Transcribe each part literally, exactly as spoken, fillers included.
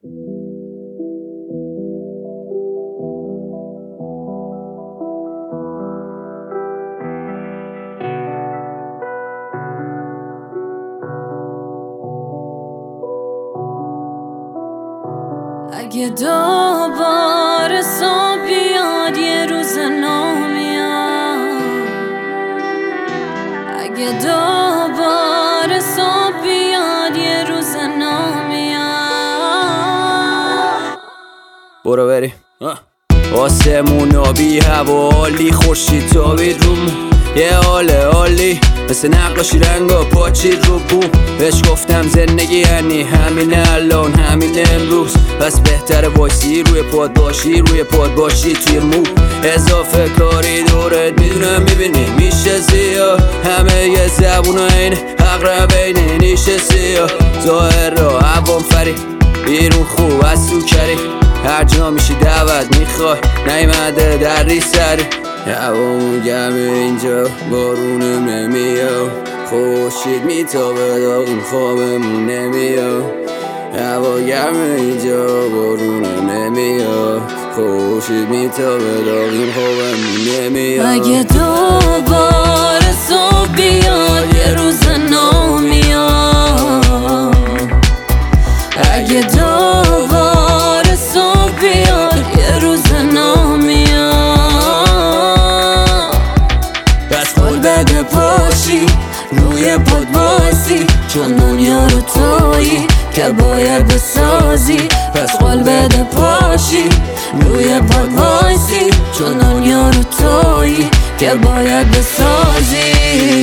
اگه دوباره صبح بیاد یه روز نو میاد، اگه دوباره صبح بیاد یه روز نو میاد. برو بریم آسمون آبی هوا عالی، خورشید تابید رومون یه حال عالی، مثل نقاشی رنگا پاچید رو بوم. بهش گفتم زندگی یعنی همین الان همین امروز، پس بهتره وایسی روی پاد باشی روی پاد باشی توی مو. اضافه کاری دورت میدونم میبینی میشه زیاد، همه یه زبون این اقربین نیشه سیاه. ظاهر را عوام فری بیرون خوب از تو کری، هر جا میشی دعوت میخوای نیمده در ری سری. هوامون گرمه اینجا بارونم نمیاد، خورشید میتابه داغیم خوابمون نمیاد. هوا گرمه اینجا بارونم نمیاد، خورشید میتابه داغیم خوابمون نمیاد. اگه دوباره صبح بیاد یه روز نو میاد، اگه دوباره صبح بیاد یه روز نو میاد. بس قول بده پاشی روی پاد باشی، چون دنیا رو تویی که باید بسازی. پس قول بده پاشی روی پاد باشی، چون دنیا رو تویی که باید بسازی.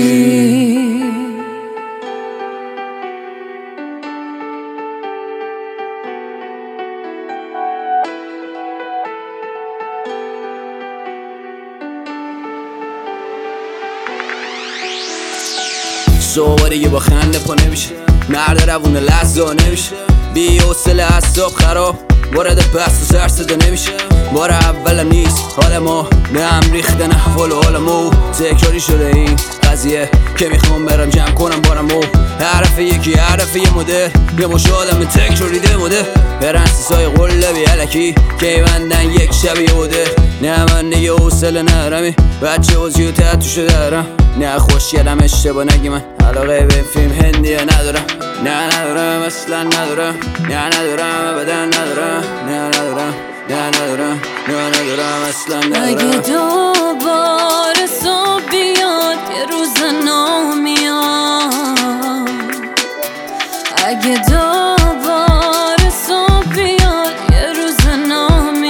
صبح دیگه با خنده پا نمیشه، مرد روون لحظه نمیشه، بی حوصله اعصاب خراب وارد بحث و سر صدا نمیشه. بار اولم نیست حال ما به هم ریختن احوال و حال مو، تکراری شده این قضیه که میخوام برم جمع کنم بارم و حرف یکی حرف یه مدل، یه مش آدم تکراریده مدل، پرنسسای قلبی علکی که بندن یک شبیه بوده. نه من دیگه حوصله نرمی بچه وزیو تحتوشو دارم، نه خوشگلم اشتباه نگی من علاقه به فیلم هندیه ندارم، نه ندارم اصلا ندارم، نه ندارم ابدا ندارم، نه ندارم نه ندارم نه ندارم اصلا ندارم. اگه دوباره صبح بیاد یه روز نو میاد، اگه دوباره صبح بیاد یه روز نو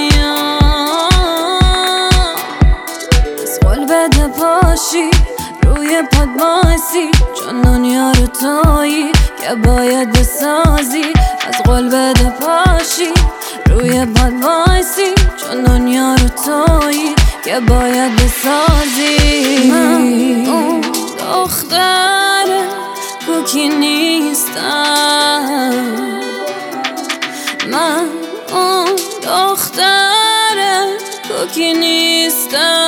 میاد. از قول بده پاشی روی پاد باشی، چون دنیا رو تویی که باید بسازی. از قول بده پاشی روی پاد باشی، چون دنیا رو تویی که باید بسازی. من اون دختر کوکی نیستم، من اون دختر کوکی نیستم.